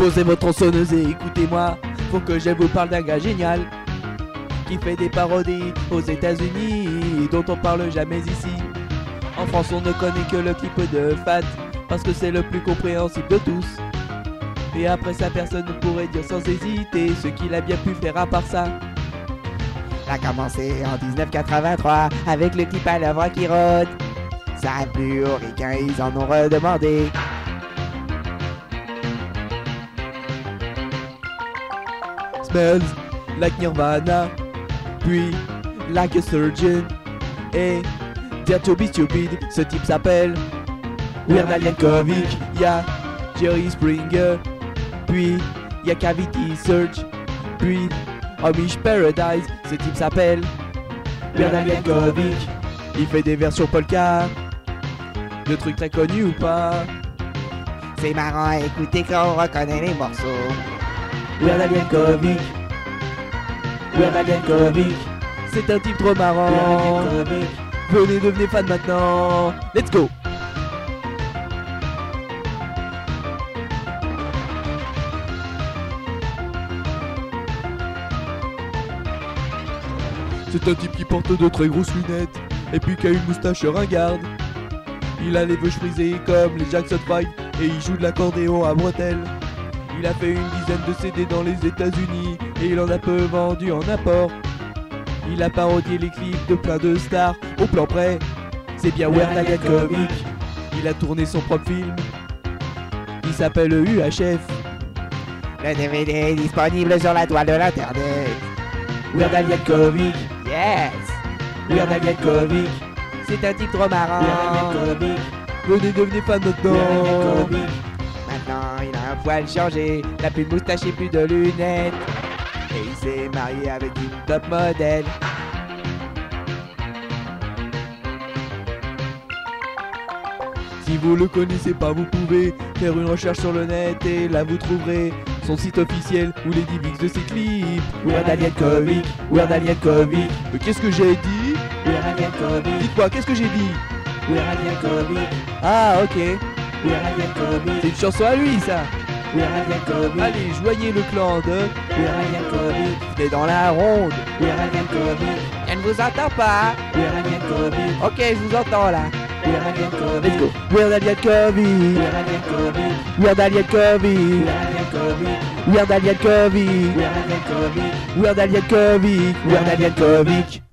Posez votre tronçonneuse et écoutez-moi. Faut que je vous parle d'un gars génial qui fait des parodies aux États-Unis dont on parle jamais ici. En France, on ne connaît que le clip de Fat parce que c'est le plus compréhensible de tous. Et après ça, personne ne pourrait dire sans hésiter ce qu'il a bien pu faire à part ça. Il a commencé en 1983 avec le clip à l'œuvre qui rôde. Ça a plu aux ricains, ils en ont redemandé. Smells like Nirvana, puis like a surgeon. Et Dare to be stupid, ce type s'appelle Weird Al Yankovic. Y'a Jerry Springer, puis y'a Cavity Search, puis Amish Paradise, ce type s'appelle Weird Al Yankovic. Il fait des versions polka, de trucs très connus ou pas. C'est marrant à écouter quand on reconnaît les morceaux. Weird Al Yankovic, Weird Al Yankovic, c'est un type trop marrant. Venez, devenez fan maintenant. Let's go. C'est un type qui porte de très grosses lunettes et puis qui a une moustache ringarde. Il a les cheveux frisés comme les Jackson 5 et il joue de l'accordéon à bretelles. Il a fait une dizaine de CD dans les États-Unis et il en a peu vendu en apport. Il a parodié les clips de plein de stars au plan près. C'est bien Weird Al Yankovic. Il a tourné son propre film. Il s'appelle UHF. Le DVD est disponible sur la toile de l'internet. Weird Al Yankovic. Yes! Weird Al Yankovic. C'est un type trop marrant. Weird Al Yankovic. Venez, devenez fan maintenant. Maintenant, il a un poil changé. Il n'a plus de moustache et plus de lunettes. Et il s'est marié avec une top modèle. Si vous le connaissez pas, vous pouvez faire une recherche sur le net et là vous trouverez son site officiel ou les DivX de ses clips. Weird Al Yankovic, Weird Al Yankovic. Qu'est-ce que j'ai dit? Weird Al Yankovic. Dites-moi, qu'est-ce que j'ai dit? Weird Al Yankovic. Ah, ok. Weird Al Yankovic. C'est une chanson à lui, ça. Weird Al Yankovic. Allez, joignez le clan de Weird Al Yankovic. Venez dans la ronde. Weird Al Yankovic. Elle ne vous entend pas. Weird Al Yankovic. Ok, je vous entends là. Weird Al Yankovic. Let's go. Weird Al Yankovic. Weird Al Yankovic. Weird Al Yankovic. Weird Al Yankovic. Weird Al Yankovic. Weird Al Yankovic. Weird Al Yankovic.